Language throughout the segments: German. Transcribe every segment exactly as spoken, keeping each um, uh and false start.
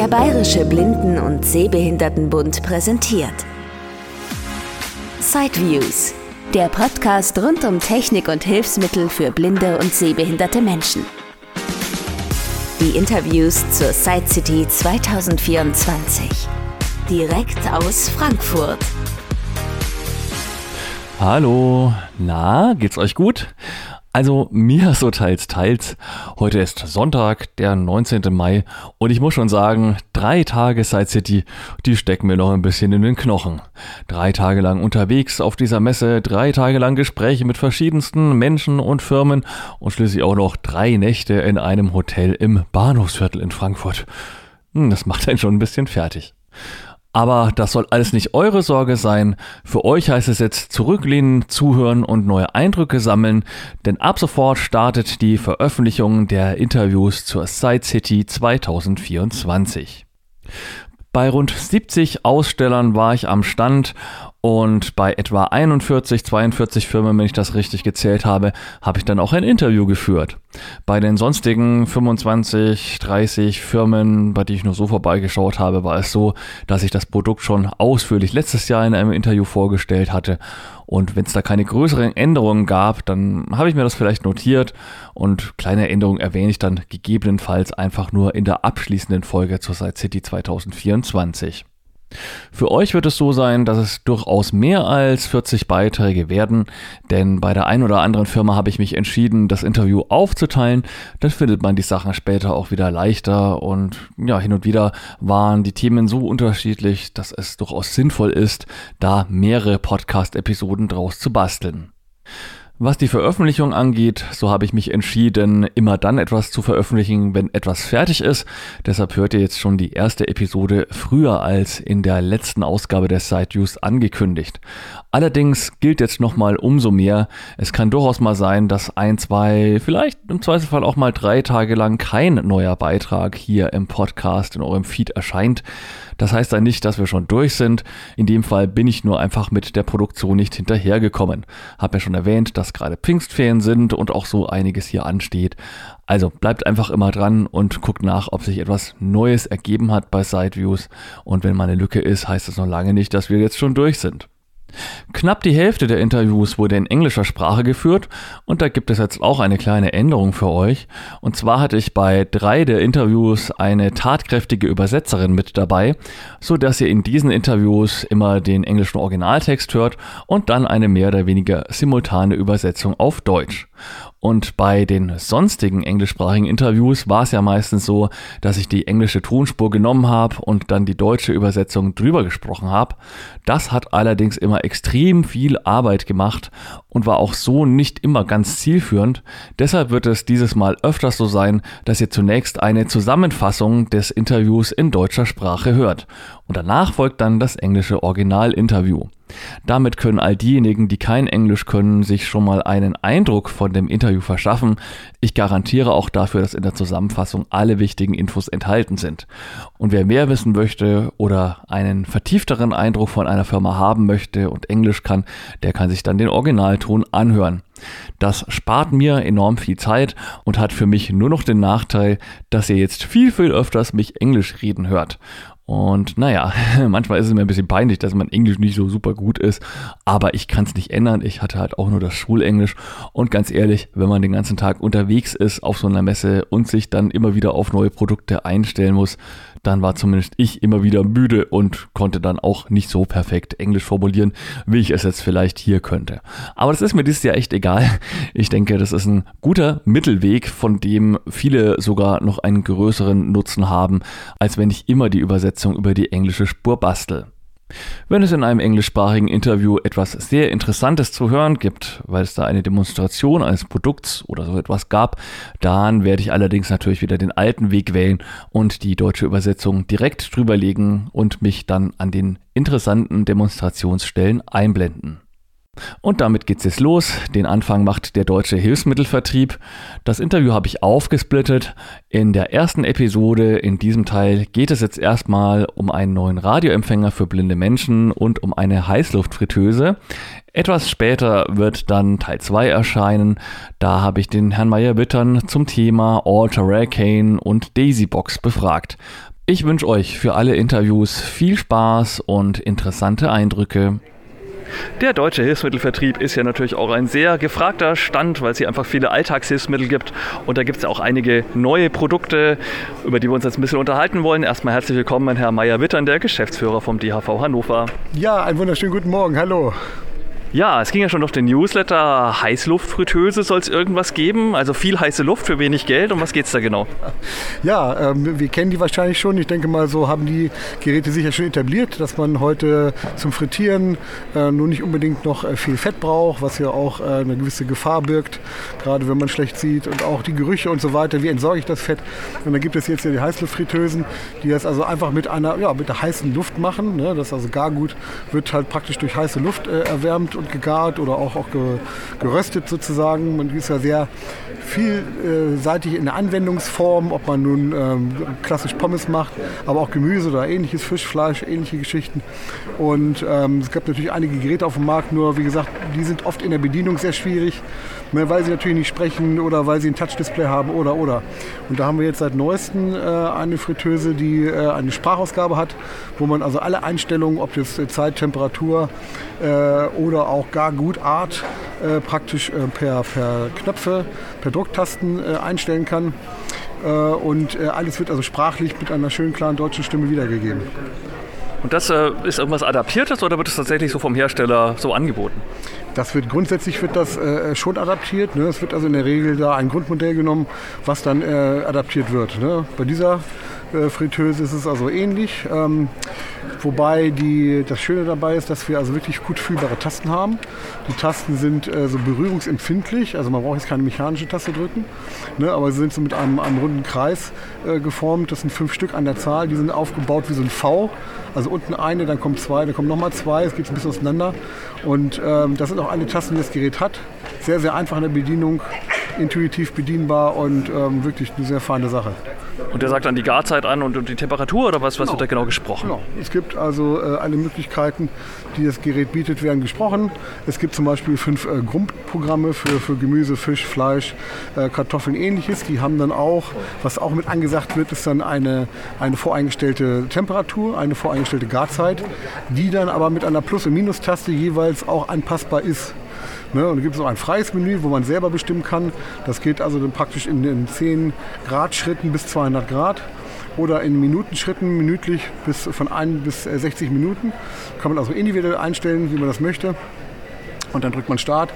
Der Bayerische Blinden- und Sehbehindertenbund präsentiert Sideviews, der Podcast rund um Technik und Hilfsmittel für blinde und sehbehinderte Menschen. Die Interviews zur SideCity zwanzig vierundzwanzig. Direkt aus Frankfurt. Hallo, na, geht's euch gut? Also mir so teils, teils. Heute ist Sonntag, der neunzehnten Mai und ich muss schon sagen, drei Tage SideCity, die stecken mir noch ein bisschen in den Knochen. Drei Tage lang unterwegs auf dieser Messe, drei Tage lang Gespräche mit verschiedensten Menschen und Firmen und schließlich auch noch drei Nächte in einem Hotel im Bahnhofsviertel in Frankfurt. Das macht einen schon ein bisschen fertig. Aber das soll alles nicht eure Sorge sein. Für euch heißt es jetzt zurücklehnen, zuhören und neue Eindrücke sammeln, denn ab sofort startet die Veröffentlichung der Interviews zur SideCity zwanzig vierundzwanzig. Bei rund siebzig Ausstellern war ich am Stand und bei etwa einundvierzig, zweiundvierzig Firmen, wenn ich das richtig gezählt habe, habe ich dann auch ein Interview geführt. Bei den sonstigen fünfundzwanzig, dreißig Firmen, bei denen ich nur so vorbeigeschaut habe, war es so, dass ich das Produkt schon ausführlich letztes Jahr in einem Interview vorgestellt hatte. Und wenn es da keine größeren Änderungen gab, dann habe ich mir das vielleicht notiert und kleine Änderungen erwähne ich dann gegebenenfalls einfach nur in der abschließenden Folge zur SideCity zwanzig vierundzwanzig. Für euch wird es so sein, dass es durchaus mehr als vierzig Beiträge werden, denn bei der einen oder anderen Firma habe ich mich entschieden, das Interview aufzuteilen. Dann findet man die Sachen später auch wieder leichter und ja, hin und wieder waren die Themen so unterschiedlich, dass es durchaus sinnvoll ist, da mehrere Podcast-Episoden draus zu basteln. Was die Veröffentlichung angeht, so habe ich mich entschieden, immer dann etwas zu veröffentlichen, wenn etwas fertig ist. Deshalb hört ihr jetzt schon die erste Episode früher als in der letzten Ausgabe der SideViews angekündigt. Allerdings gilt jetzt nochmal umso mehr. Es kann durchaus mal sein, dass ein, zwei, vielleicht im Zweifelsfall auch mal drei Tage lang kein neuer Beitrag hier im Podcast in eurem Feed erscheint. Das heißt dann nicht, dass wir schon durch sind. In dem Fall bin ich nur einfach mit der Produktion nicht hinterhergekommen. Hab ja schon erwähnt, dass gerade Pfingstferien sind und auch so einiges hier ansteht. Also bleibt einfach immer dran und guckt nach, ob sich etwas Neues ergeben hat bei SideViews. Und wenn mal eine Lücke ist, heißt es noch lange nicht, dass wir jetzt schon durch sind. Knapp die Hälfte der Interviews wurde in englischer Sprache geführt und da gibt es jetzt auch eine kleine Änderung für euch. Und zwar hatte ich bei drei der Interviews eine tatkräftige Übersetzerin mit dabei, so dass ihr in diesen Interviews immer den englischen Originaltext hört und dann eine mehr oder weniger simultane Übersetzung auf Deutsch. Und bei den sonstigen englischsprachigen Interviews war es ja meistens so, dass ich die englische Tonspur genommen habe und dann die deutsche Übersetzung drüber gesprochen habe. Das hat allerdings immer extrem viel Arbeit gemacht und war auch so nicht immer ganz zielführend. Deshalb wird es dieses Mal öfters so sein, dass ihr zunächst eine Zusammenfassung des Interviews in deutscher Sprache hört. Und danach folgt dann das englische Originalinterview. Damit können all diejenigen, die kein Englisch können, sich schon mal einen Eindruck von dem Interview verschaffen. Ich garantiere auch dafür, dass in der Zusammenfassung alle wichtigen Infos enthalten sind. Und wer mehr wissen möchte oder einen vertiefteren Eindruck von einer Firma haben möchte und Englisch kann, der kann sich dann den Originalton anhören. Das spart mir enorm viel Zeit und hat für mich nur noch den Nachteil, dass ihr jetzt viel, viel öfters mich Englisch reden hört. Und naja, manchmal ist es mir ein bisschen peinlich, dass mein Englisch nicht so super gut ist, aber ich kann es nicht ändern. Ich hatte halt auch nur das Schulenglisch und ganz ehrlich, wenn man den ganzen Tag unterwegs ist auf so einer Messe und sich dann immer wieder auf neue Produkte einstellen muss, dann war zumindest ich immer wieder müde und konnte dann auch nicht so perfekt Englisch formulieren, wie ich es jetzt vielleicht hier könnte. Aber das ist mir dieses Jahr echt egal. Ich denke, das ist ein guter Mittelweg, von dem viele sogar noch einen größeren Nutzen haben, als wenn ich immer die Übersetzung über die englische Spur bastel. Wenn es in einem englischsprachigen Interview etwas sehr Interessantes zu hören gibt, weil es da eine Demonstration eines Produkts oder so etwas gab, dann werde ich allerdings natürlich wieder den alten Weg wählen und die deutsche Übersetzung direkt drüberlegen und mich dann an den interessanten Demonstrationsstellen einblenden. Und damit geht's jetzt los. Den Anfang macht der Deutsche Hilfsmittelvertrieb. Das Interview habe ich aufgesplittet. In der ersten Episode, in diesem Teil, geht es jetzt erstmal um einen neuen Radioempfänger für blinde Menschen und um eine Heißluftfritteuse. Etwas später wird dann Teil zwei erscheinen. Da habe ich den Herrn Meyer-Wittern zum Thema Alter Racane und Daisybox befragt. Ich wünsche euch für alle Interviews viel Spaß und interessante Eindrücke. Der deutsche Hilfsmittelvertrieb ist ja natürlich auch ein sehr gefragter Stand, weil es hier einfach viele Alltagshilfsmittel gibt. Und da gibt es auch einige neue Produkte, über die wir uns jetzt ein bisschen unterhalten wollen. Erstmal herzlich willkommen, Herr Meyer-Wittern, der Geschäftsführer vom D H V Hannover. Ja, einen wunderschönen guten Morgen, hallo. Ja, es ging ja schon durch den Newsletter, Heißluftfritteuse soll es irgendwas geben, also viel heiße Luft für wenig Geld. Um was geht es da genau? Ja, ähm, wir kennen die wahrscheinlich schon. Ich denke mal, so haben die Geräte sicher schon etabliert, dass man heute zum Frittieren äh, nur nicht unbedingt noch äh, viel Fett braucht, was ja auch äh, eine gewisse Gefahr birgt, gerade wenn man schlecht sieht und auch die Gerüche und so weiter. Wie entsorge ich das Fett? Und dann gibt es jetzt ja die Heißluftfritteusen, die das also einfach mit einer, ja, mit der heißen Luft machen. Ne? Das also Gargut wird halt praktisch durch heiße Luft äh, erwärmt und gegart oder auch, auch ge, geröstet sozusagen. Man ist ja sehr vielseitig in der Anwendungsform, ob man nun ähm, klassisch Pommes macht, aber auch Gemüse oder ähnliches, Fisch, Fleisch, ähnliche Geschichten. Und ähm, es gibt natürlich einige Geräte auf dem Markt, nur wie gesagt, die sind oft in der Bedienung sehr schwierig, ne, weil sie natürlich nicht sprechen oder weil sie ein Touchdisplay haben oder oder. Und da haben wir jetzt seit neuestem äh, eine Fritteuse, die äh, eine Sprachausgabe hat, wo man also alle Einstellungen, ob das äh, Zeit, Temperatur äh, oder auch Gargutart äh, praktisch äh, per, per Knöpfe, per Drucktasten äh, einstellen kann. Äh, und äh, alles wird also sprachlich mit einer schönen, klaren deutschen Stimme wiedergegeben. Und das äh, ist irgendwas Adaptiertes oder wird es tatsächlich so vom Hersteller so angeboten? Das wird grundsätzlich wird das äh, schon adaptiert. Ne? Es wird also in der Regel da ein Grundmodell genommen, was dann äh, adaptiert wird. Ne? Bei dieser äh, Fritteuse ist es also ähnlich. Ähm, wobei die, das Schöne dabei ist, dass wir also wirklich gut fühlbare Tasten haben. Die Tasten sind äh, so berührungsempfindlich, also man braucht jetzt keine mechanische Taste drücken, ne? Aber sie sind so mit einem, einem runden Kreis äh, geformt. Das sind fünf Stück an der Zahl. Die sind aufgebaut wie so ein V. Also unten eine, dann kommen zwei, dann kommen nochmal zwei. Es geht ein bisschen auseinander. Und ähm, das sind auch alle Tasten, die das Gerät hat. Sehr, sehr einfach in der Bedienung, intuitiv bedienbar und ähm, wirklich eine sehr feine Sache. Und der sagt dann die Garzeit an und die Temperatur oder was, was genau. wird da genau gesprochen? Genau. Es gibt also äh, alle Möglichkeiten, die das Gerät bietet, werden gesprochen. Es gibt zum Beispiel fünf äh, Grundprogramme für, für Gemüse, Fisch, Fleisch, äh, Kartoffeln, ähnliches. Die haben dann auch, was auch mit angesagt wird, ist dann eine, eine voreingestellte Temperatur, eine voreingestellte Garzeit, die dann aber mit einer Plus- und Minustaste jeweils auch anpassbar ist. Ne, und da gibt es auch ein freies Menü, wo man selber bestimmen kann. Das geht also dann praktisch in, in zehn Grad Schritten bis zweihundert Grad oder in Minutenschritten minütlich bis von ein bis sechzig Minuten. Kann man also individuell einstellen, wie man das möchte. Und dann drückt man Start.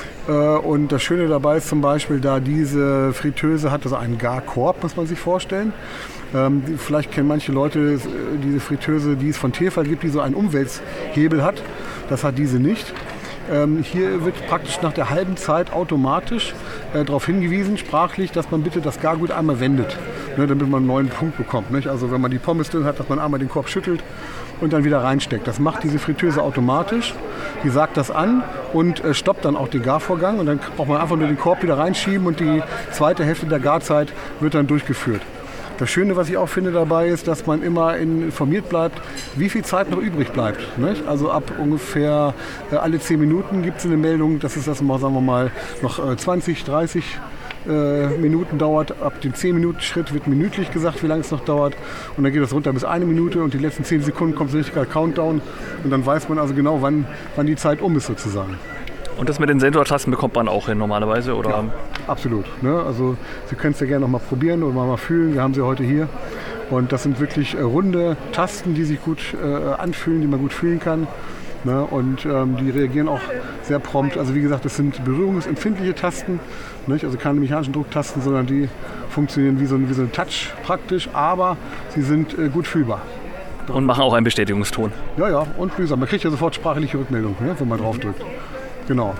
Und das Schöne dabei ist zum Beispiel, da diese Fritteuse hat, also einen Garkorb, muss man sich vorstellen. Ähm, vielleicht kennen manche Leute diese Fritteuse, die es von Tefal gibt, die so einen Umwälzhebel hat. Das hat diese nicht. Ähm, hier wird praktisch nach der halben Zeit automatisch äh, darauf hingewiesen, sprachlich, dass man bitte das Gargut einmal wendet, ne, damit man einen neuen Punkt bekommt. Nicht? Also wenn man die Pommes drin hat, dass man einmal den Korb schüttelt und dann wieder reinsteckt. Das macht diese Fritteuse automatisch. Die sagt das an und äh, stoppt dann auch den Garvorgang. Und dann braucht man einfach nur den Korb wieder reinschieben und die zweite Hälfte der Garzeit wird dann durchgeführt. Das Schöne, was ich auch finde dabei, ist, dass man immer informiert bleibt, wie viel Zeit noch übrig bleibt. Nicht? Also ab ungefähr äh, alle zehn Minuten gibt es eine Meldung, dass es das mal, sagen wir mal, noch äh, zwanzig, dreißig äh, Minuten dauert. Ab dem zehn Minuten Schritt wird minütlich gesagt, wie lange es noch dauert. Und dann geht das runter bis eine Minute und die letzten zehn Sekunden kommt so ein richtiger Countdown. Und dann weiß man also genau, wann, wann die Zeit um ist sozusagen. Und das mit den Sensortasten bekommt man auch hin normalerweise, oder? Ja, absolut. Ne? Also Sie können es ja gerne noch mal probieren oder mal fühlen. Wir haben sie heute hier. Und das sind wirklich äh, runde Tasten, die sich gut äh, anfühlen, die man gut fühlen kann. Ne? Und ähm, die reagieren auch sehr prompt. Also wie gesagt, das sind berührungsempfindliche Tasten, nicht? Also keine mechanischen Drucktasten, sondern die funktionieren wie so ein, wie so ein Touch praktisch, aber sie sind äh, gut fühlbar. Und machen auch einen Bestätigungston. Ja, ja. Und wie gesagt, man kriegt ja sofort sprachliche Rückmeldung, ne? Wenn man drauf drückt. Genau.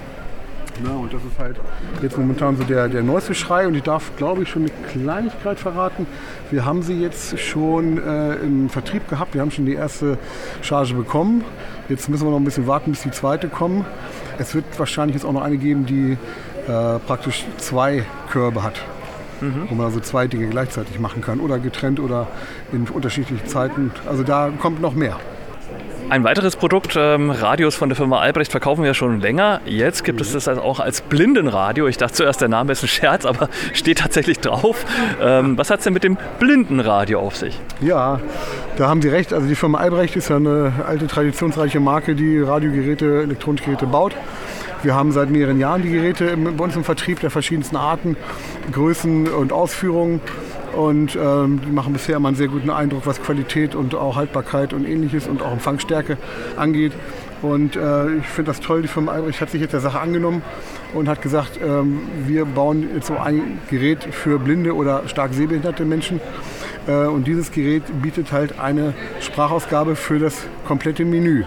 Ja, und das ist halt jetzt momentan so der, der neueste Schrei und ich darf, glaube ich, schon eine Kleinigkeit verraten. Wir haben sie jetzt schon äh, im Vertrieb gehabt, wir haben schon die erste Charge bekommen. Jetzt müssen wir noch ein bisschen warten, bis die zweite kommen. Es wird wahrscheinlich jetzt auch noch eine geben, die äh, praktisch zwei Körbe hat. Mhm. Wo man also zwei Dinge gleichzeitig machen kann oder getrennt oder in unterschiedlichen Zeiten. Also da kommt noch mehr. Ein weiteres Produkt, ähm, Radios von der Firma Albrecht, verkaufen wir schon länger. Jetzt gibt es das also auch als Blindenradio. Ich dachte zuerst, der Name ist ein Scherz, aber steht tatsächlich drauf. Ähm, was hat es denn mit dem Blindenradio auf sich? Ja, da haben Sie recht. Also die Firma Albrecht ist ja eine alte, traditionsreiche Marke, die Radiogeräte, elektronische Geräte baut. Wir haben seit mehreren Jahren die Geräte bei uns im Vertrieb der verschiedensten Arten, Größen und Ausführungen. Und ähm, die machen bisher immer einen sehr guten Eindruck, was Qualität und auch Haltbarkeit und Ähnliches und auch Empfangsstärke angeht. Und äh, ich finde das toll, die Firma Albrecht hat sich jetzt der Sache angenommen und hat gesagt, ähm, wir bauen jetzt so ein Gerät für blinde oder stark sehbehinderte Menschen. Äh, und dieses Gerät bietet halt eine Sprachausgabe für das komplette Menü.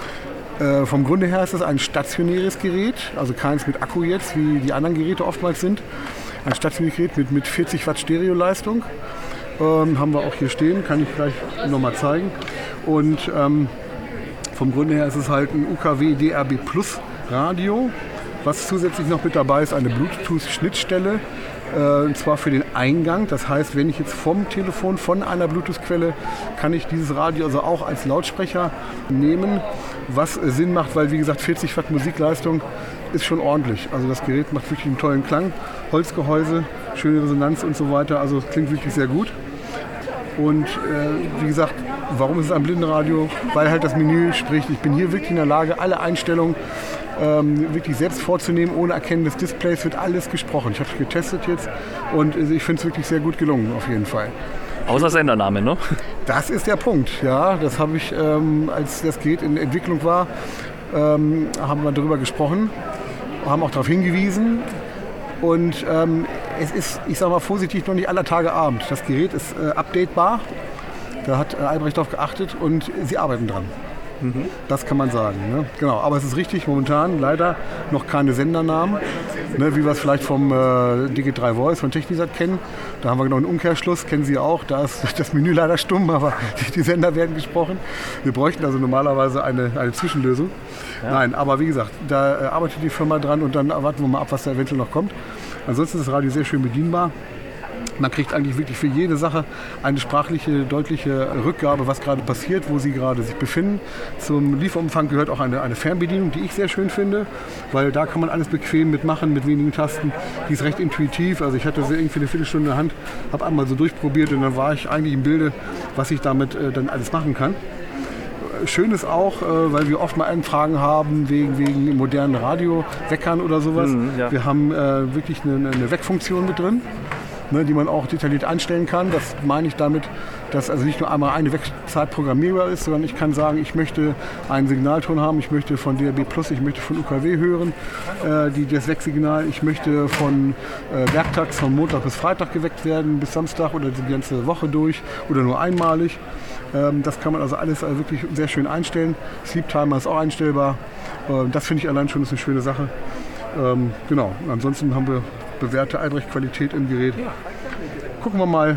Äh, vom Grunde her ist es ein stationäres Gerät, also keins mit Akku jetzt, wie die anderen Geräte oftmals sind. Ein stationäres Gerät mit, mit vierzig Watt Stereoleistung. Ähm, haben wir auch hier stehen, kann ich gleich nochmal zeigen. Und ähm, vom Grunde her ist es halt ein U K W D R B Plus Radio. Was zusätzlich noch mit dabei ist, eine Bluetooth-Schnittstelle. Äh, und zwar für den Eingang. Das heißt, wenn ich jetzt vom Telefon, von einer Bluetooth-Quelle, kann ich dieses Radio also auch als Lautsprecher nehmen. Was äh, Sinn macht, weil wie gesagt vierzig Watt Musikleistung ist schon ordentlich. Also das Gerät macht wirklich einen tollen Klang. Holzgehäuse, schöne Resonanz und so weiter. Also es klingt wirklich sehr gut. Und äh, wie gesagt, warum ist es ein Blindenradio? Weil halt das Menü spricht. Ich bin hier wirklich in der Lage, alle Einstellungen ähm, wirklich selbst vorzunehmen, ohne Erkennen des Displays wird alles gesprochen. Ich habe es getestet jetzt und äh, ich finde es wirklich sehr gut gelungen, auf jeden Fall. Außer Sendername, ne? Das ist der Punkt, ja. Das habe ich, ähm, als das Gerät in Entwicklung war, ähm, haben wir darüber gesprochen, haben auch darauf hingewiesen. Und ähm, es ist, ich sage mal vorsichtig, noch nicht aller Tage Abend. Das Gerät ist äh, updatebar. Da hat äh, Albrecht darauf geachtet und sie arbeiten dran. Mhm. Das kann man sagen. Ne? Genau. Aber es ist richtig, momentan leider noch keine Sendernamen, ne, wie wir es vielleicht vom äh, Digi drei Voice von Technisat kennen. Da haben wir noch einen Umkehrschluss, kennen Sie auch. Da ist das Menü leider stumm, aber die, die Sender werden gesprochen. Wir bräuchten also normalerweise eine, eine Zwischenlösung. Ja. Nein, aber wie gesagt, da äh, arbeitet die Firma dran und dann warten wir mal ab, was da eventuell noch kommt. Ansonsten ist das Radio sehr schön bedienbar. Man kriegt eigentlich wirklich für jede Sache eine sprachliche, deutliche Rückgabe, was gerade passiert, wo Sie gerade sich befinden. Zum Lieferumfang gehört auch eine, eine Fernbedienung, die ich sehr schön finde, weil da kann man alles bequem mitmachen mit wenigen Tasten. Die ist recht intuitiv, also ich hatte sie irgendwie eine Viertelstunde in der Hand, habe einmal so durchprobiert und dann war ich eigentlich im Bilde, was ich damit äh, dann alles machen kann. Schön ist auch, äh, weil wir oft mal Anfragen haben wegen, wegen modernen Radioweckern oder sowas. Mhm, ja. Wir haben äh, wirklich eine, eine Weckfunktion mit drin, ne, die man auch detailliert einstellen kann. Das meine ich damit, dass also nicht nur einmal eine Wegzeit programmierbar ist, sondern ich kann sagen, ich möchte einen Signalton haben, ich möchte von D R B Plus, ich möchte von U K W hören, äh, die, das Wecksignal, ich möchte von äh, werktags von Montag bis Freitag geweckt werden, bis Samstag oder die ganze Woche durch oder nur einmalig. Ähm, das kann man also alles also wirklich sehr schön einstellen. Sleep Timer ist auch einstellbar. Ähm, das finde ich allein schon ist eine schöne Sache. Ähm, genau, ansonsten haben wir bewährte Albrecht-Qualität im Gerät. Gucken wir mal,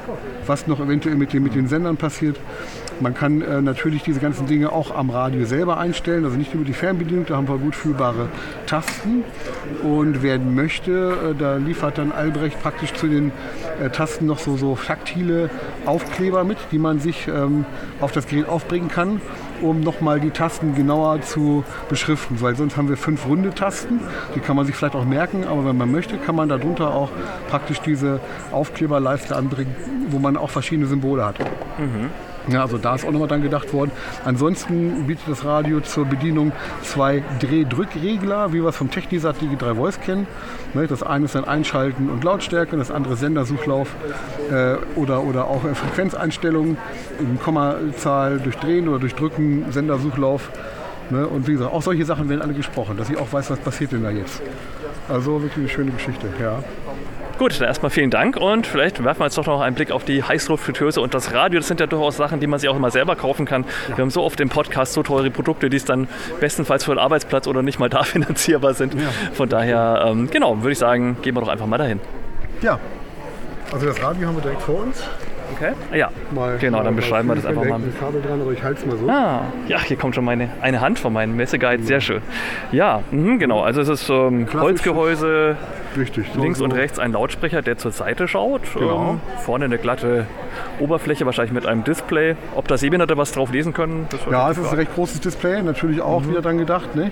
was noch eventuell mit den, mit den Sendern passiert. Man kann äh, natürlich diese ganzen Dinge auch am Radio selber einstellen, also nicht über die Fernbedienung, da haben wir gut fühlbare Tasten. Und wer möchte, äh, da liefert dann Albrecht praktisch zu den äh, Tasten noch so, so taktile Aufkleber mit, die man sich ähm, auf das Gerät aufbringen kann, um nochmal die Tasten genauer zu beschriften, weil sonst haben wir fünf runde Tasten, die kann man sich vielleicht auch merken, aber wenn man möchte, kann man darunter auch praktisch diese Aufkleberleiste anbringen, wo man auch verschiedene Symbole hat. Mhm. Ja, also da ist auch nochmal dran gedacht worden. Ansonsten bietet das Radio zur Bedienung zwei Drehdrückregler, wie wir es vom Technisat Digi drei Voice kennen. Das eine ist dann Einschalten und Lautstärke, das andere Sendersuchlauf äh, oder, oder auch Frequenzeinstellungen, in Kommazahl durchdrehen oder durchdrücken, Sendersuchlauf. Ne? Und wie gesagt, auch solche Sachen werden alle gesprochen, dass ich auch weiß, was passiert denn da jetzt. Also wirklich eine schöne Geschichte, ja. Gut, dann erstmal vielen Dank und vielleicht werfen wir jetzt doch noch einen Blick auf die Heißluftfritteuse und das Radio. Das sind ja durchaus Sachen, die man sich auch immer selber kaufen kann. Ja. Wir haben so oft im Podcast so teure Produkte, die es dann bestenfalls für den Arbeitsplatz oder nicht mal da finanzierbar sind. Ja. Von daher, ähm, genau, würde ich sagen, gehen wir doch einfach mal dahin. Ja, also das Radio haben wir direkt vor uns. Okay, ja, mal, genau, mal, dann beschreiben wir das einfach mal. Da hängt ein Kabel dran, aber ich halte es mal so. Ah, ja, hier kommt schon meine eine Hand von meinem Messeguide, sehr schön. Ja, mh, genau, also es ist ähm, Holzgehäuse, richtig, so links so. und rechts ein Lautsprecher, der zur Seite schaut. Genau. Ähm, vorne eine glatte Oberfläche, wahrscheinlich mit einem Display. Ob da Sehbehinderte was drauf lesen können? Das ja, es ist ein recht großes Display, natürlich auch mhm. wieder dran gedacht. Ne?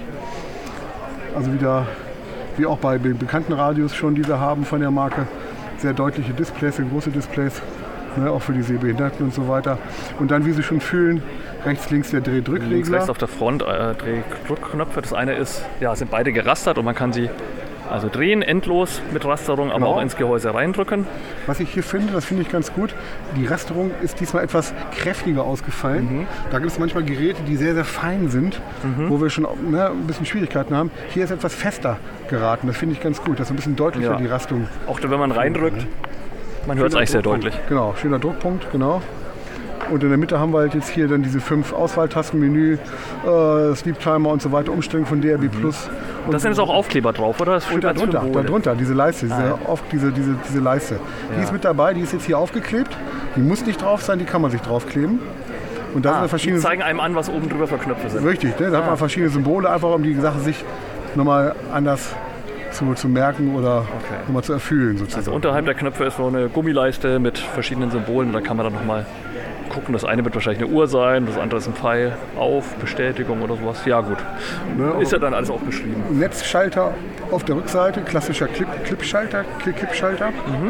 Also wieder, wie auch bei bekannten Radios schon, die wir haben von der Marke, sehr deutliche Displays, sehr große Displays. Ne, auch für die Sehbehinderten und so weiter. Und dann, wie Sie schon fühlen, rechts, links der Dreh-Drückregler. Links, rechts auf der Front äh, Dreh-Drückknöpfe. Das eine ist, ja, sind beide gerastert und man kann sie also drehen, endlos mit Rasterung, aber genau. auch ins Gehäuse reindrücken. Was ich hier finde, das finde ich ganz gut, die Rasterung ist diesmal etwas kräftiger ausgefallen. Mhm. Da gibt es manchmal Geräte, die sehr, sehr fein sind, mhm. wo wir schon ne, ein bisschen Schwierigkeiten haben. Hier ist etwas fester geraten, das finde ich ganz gut, das ist ein bisschen deutlicher, ja. die Rasterung. Auch wenn man reindrückt. Man hört es eigentlich sehr deutlich. Genau, schöner Druckpunkt, genau. Und in der Mitte haben wir halt jetzt hier dann diese fünf Auswahltasten, Menü, äh, Sleep Timer und so weiter, Umstellung von D A B Plus. Und das sind jetzt auch Aufkleber drauf, oder? Das und darunter, darunter, diese Leiste, diese, ah, ja. auf, diese, diese, diese Leiste. Ja. Die ist mit dabei, die ist jetzt hier aufgeklebt. Die muss nicht drauf sein, die kann man sich draufkleben. Und da ah, sind verschiedene. Die zeigen einem an, was oben drüber für Knöpfe sind. Richtig, ne? Da ah. hat man verschiedene Symbole, einfach um die Sache sich nochmal anders Zu, zu merken oder okay. nochmal zu erfüllen sozusagen. Also unterhalb der Knöpfe ist so eine Gummileiste mit verschiedenen Symbolen. Da kann man dann nochmal gucken. Das eine wird wahrscheinlich eine Uhr sein, das andere ist ein Pfeil auf, Bestätigung oder sowas. Ja gut, ne, ist ja dann alles auch beschrieben. Netzschalter auf der Rückseite, klassischer Clip, Clip-Schalter, Clip-Schalter. Mhm.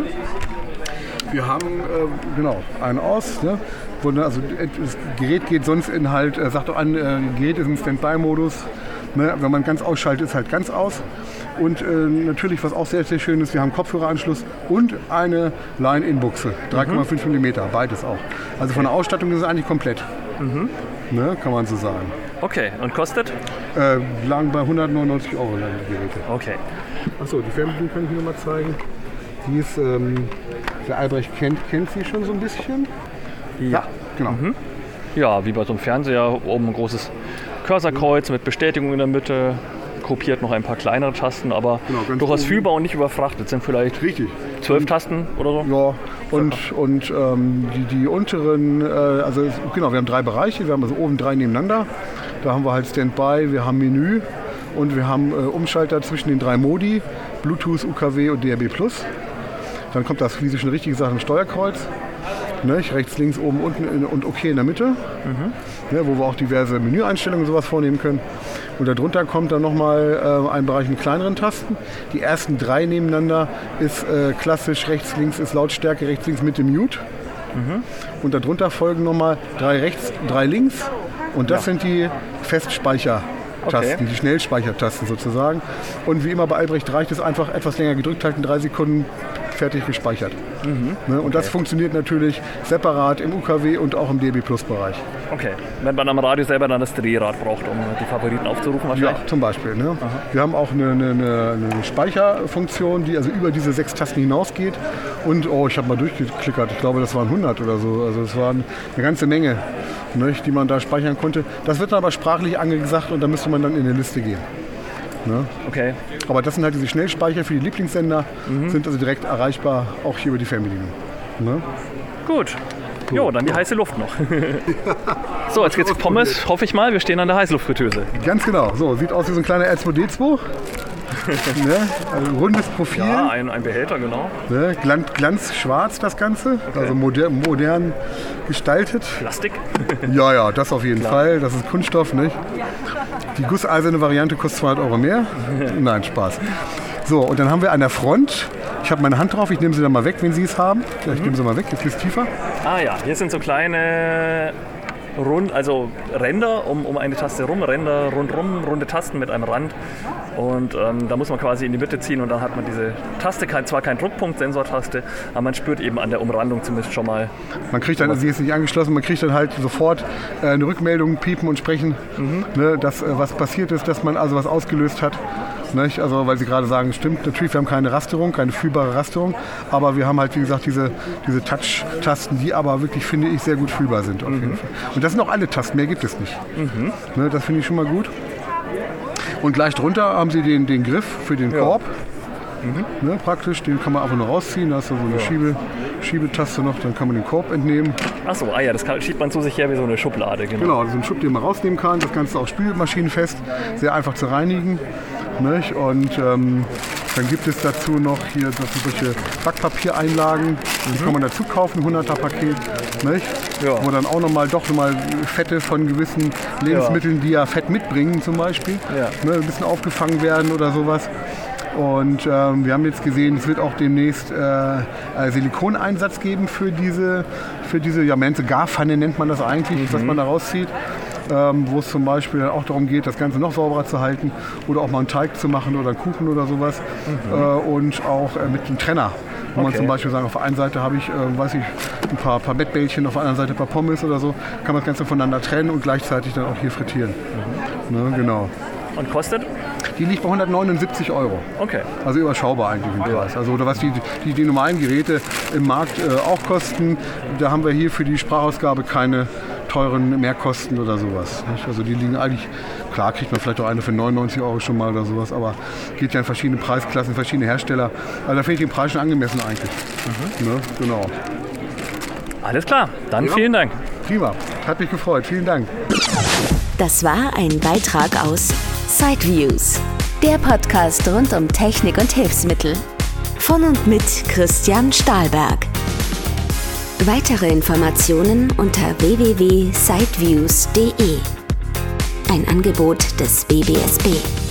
Wir haben äh, genau einen aus. Ne? Also das Gerät geht sonst in halt, äh, sagt auch an, äh, Gerät ist im Standby-Modus. Ne? Wenn man ganz ausschaltet, ist halt ganz aus. Und äh, natürlich, was auch sehr, sehr schön ist, wir haben Kopfhöreranschluss und eine Line-In-Buchse, drei Komma fünf Millimeter, beides auch. Also von der Ausstattung ist es eigentlich komplett, mhm. ne? Kann man so sagen. Okay, und kostet? Äh, lagen bei hundertneunundneunzig Euro lang die Geräte. Okay. Achso, die Fernbedienung kann ich Ihnen nochmal zeigen. Die ist, ähm, der Albrecht kennt, kennt sie schon so ein bisschen. Ja, ja genau. Mhm. Ja, wie bei so einem Fernseher, oben ein großes Cursorkreuz mit Bestätigung in der Mitte. Gruppiert noch ein paar kleinere Tasten, aber genau, durchaus oben fühlbar und nicht überfrachtet. Sind vielleicht richtig zwölf Tasten oder so? Ja, und, und ähm, die, die unteren, äh, also genau, wir haben drei Bereiche. Wir haben also oben drei nebeneinander. Da haben wir halt Standby, wir haben Menü und wir haben äh, Umschalter zwischen den drei Modi, Bluetooth, U K W und D A B Plus. Dann kommt das, wie Sie schon richtig gesagt haben, Steuerkreuz. Ne, rechts, links, oben, unten und OK in der Mitte, mhm. ne, wo wir auch diverse Menüeinstellungen und sowas vornehmen können. Und darunter kommt dann nochmal äh, ein Bereich mit kleineren Tasten. Die ersten drei nebeneinander ist äh, klassisch, rechts, links ist Lautstärke, rechts, links, Mitte, Mute. Mhm. Und darunter folgen nochmal drei rechts, drei links. Und das ja. sind die Festspeichertasten, okay. die Schnellspeichertasten sozusagen. Und wie immer bei Albrecht reicht es einfach etwas länger gedrückt halten, drei Sekunden, fertig gespeichert. Mhm. Ne, und okay. das funktioniert natürlich separat im U K W und auch im D A B Plus Bereich. Okay. Wenn man am Radio selber dann das Drehrad braucht, um die Favoriten aufzurufen wahrscheinlich? Ja, zum Beispiel. Ne? Wir haben auch eine, eine, eine Speicherfunktion, die also über diese sechs Tasten hinausgeht. Und, oh, ich habe mal durchgeklickert, ich glaube, das waren hundert oder so. Also es waren eine ganze Menge, ne, die man da speichern konnte. Das wird dann aber sprachlich angesagt und da müsste man dann in eine Liste gehen. Ne? Okay. Aber das sind halt diese Schnellspeicher für die Lieblingssender, mhm. sind also direkt erreichbar, auch hier über die Fernbedienung. Ne? Gut. Cool. Jo, dann die heiße Luft noch. So, jetzt geht's Pommes, hoffe ich mal. Wir stehen an der Heißluftfritteuse. Ganz genau. So, sieht aus wie so ein kleiner R zwei D zwei. Ne? Also rundes Profil. Ja, ein, ein Behälter, genau. Ne? Glanz, glanzschwarz das Ganze, okay. also modern, modern gestaltet. Plastik? Ja, ja, das auf jeden Klar. Fall. Das ist Kunststoff, nicht? Die gusseiserne Variante kostet zweihundert Euro mehr. Nein, Spaß. So, und dann haben wir an der Front, ich habe meine Hand drauf, ich nehme sie dann mal weg, wenn Sie es haben. Ja, ich mhm. nehme sie mal weg, jetzt ist es tiefer. Ah ja, hier sind so kleine Rund, also Ränder um, um eine Taste rum, Ränder rundrum, runde Tasten mit einem Rand. Und ähm, da muss man quasi in die Mitte ziehen und dann hat man diese Taste, kein, zwar kein Druckpunkt, Sensortaste, aber man spürt eben an der Umrandung zumindest schon mal. Man kriegt dann, sie ist nicht angeschlossen, man kriegt dann halt sofort äh, eine Rückmeldung, piepen und sprechen, mhm. ne, dass äh, was passiert ist, dass man also was ausgelöst hat. Nicht? Also weil Sie gerade sagen, stimmt, natürlich, wir haben keine Rasterung, keine fühlbare Rasterung, aber wir haben halt, wie gesagt, diese, diese Touch-Tasten, die aber wirklich, finde ich, sehr gut fühlbar sind. Auf jeden Fall. Und das sind auch alle Tasten, mehr gibt es nicht. Mhm. Ne, das finde ich schon mal gut. Und gleich drunter haben Sie den, den Griff für den ja. Korb. Mhm. Ne, praktisch, den kann man einfach nur rausziehen, da ist so eine ja. Schiebe, Schiebetaste noch, dann kann man den Korb entnehmen. Achso, ah ja, das kann, schiebt man zu sich her wie so eine Schublade. Genau, genau, das ist ein Schub, den man rausnehmen kann. Das Ganze auch spülmaschinenfest, sehr einfach zu reinigen. Nicht? Und ähm, dann gibt es dazu noch hier solche Backpapiereinlagen. Die kann man dazu kaufen, ein hunderter Paket. Nicht? Ja. Wo dann auch nochmal doch nochmal Fette von gewissen Lebensmitteln, die ja Fett mitbringen zum Beispiel, Ja. ne, ein bisschen aufgefangen werden oder sowas. Und ähm, wir haben jetzt gesehen, es wird auch demnächst äh, Silikoneinsatz geben für diese, für diese ja, Garpfanne nennt man das eigentlich, mhm. was man da rauszieht. Ähm, wo es zum Beispiel auch darum geht, das Ganze noch sauberer zu halten oder auch mal einen Teig zu machen oder einen Kuchen oder sowas. Mhm. Äh, und auch äh, mit einem Trenner. Wo okay. man zum Beispiel sagen, auf der einen Seite habe ich, äh, weiß ich, ein paar, paar Bettbällchen, auf der anderen Seite ein paar Pommes oder so. Kann man das Ganze voneinander trennen und gleichzeitig dann auch hier frittieren. Mhm. Ne, genau. Und kostet? Die liegt bei hundertneunundsiebzig Euro. Okay. Also überschaubar eigentlich im Preis. Also oder was die, die, die normalen Geräte im Markt äh, auch kosten, da haben wir hier für die Sprachausgabe keine teuren Mehrkosten oder sowas. Nicht? Also die liegen eigentlich, klar kriegt man vielleicht auch eine für neunundneunzig Euro schon mal oder sowas, aber geht ja in verschiedene Preisklassen, verschiedene Hersteller. Also da finde ich den Preis schon angemessen eigentlich. Mhm. Ne? Genau. Alles klar, dann ja. vielen Dank. Prima, hat mich gefreut. Vielen Dank. Das war ein Beitrag aus Sideviews, der Podcast rund um Technik und Hilfsmittel. Von und mit Christian Stahlberg. Weitere Informationen unter w w w punkt sideviews punkt d e. Ein Angebot des B B S B.